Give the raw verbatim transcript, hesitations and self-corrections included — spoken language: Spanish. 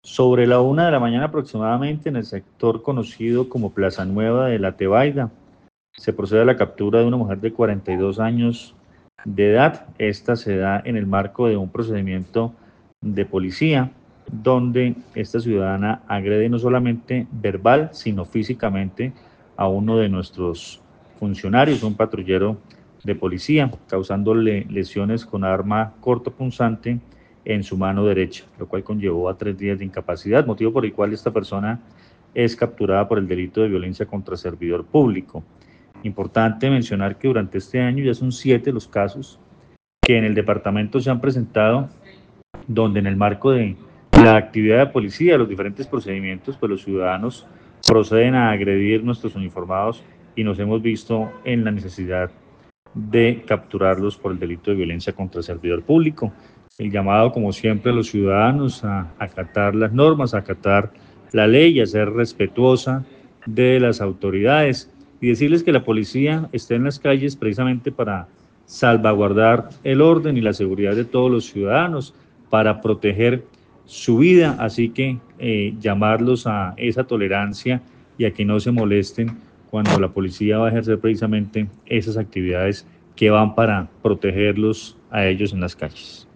Sobre la una de la mañana aproximadamente, en el sector conocido como Plaza Nueva de la Tebaida, se procede a la captura de una mujer de cuarenta y dos años de edad. Esta se da en el marco de un procedimiento de policía, donde esta ciudadana agrede no solamente verbal, sino físicamente a uno de nuestros funcionarios, un patrullero de policía, causándole lesiones con arma cortopunzante en su mano derecha, lo cual conllevó a tres días de incapacidad, motivo por el cual esta persona es capturada por el delito de violencia contra servidor público. Importante mencionar que durante este año ya son siete los casos que en el departamento se han presentado, donde en el marco de la actividad de policía, los diferentes procedimientos, pues los ciudadanos proceden a agredir nuestros uniformados y nos hemos visto en la necesidad de capturarlos por el delito de violencia contra el servidor público. El llamado, como siempre, a los ciudadanos a acatar las normas, a acatar la ley y a ser respetuosa de las autoridades y decirles que la policía está en las calles precisamente para salvaguardar el orden y la seguridad de todos los ciudadanos, para proteger su vida, así que eh, llamarlos a esa tolerancia y a que no se molesten cuando la policía va a ejercer precisamente esas actividades que van para protegerlos a ellos en las calles.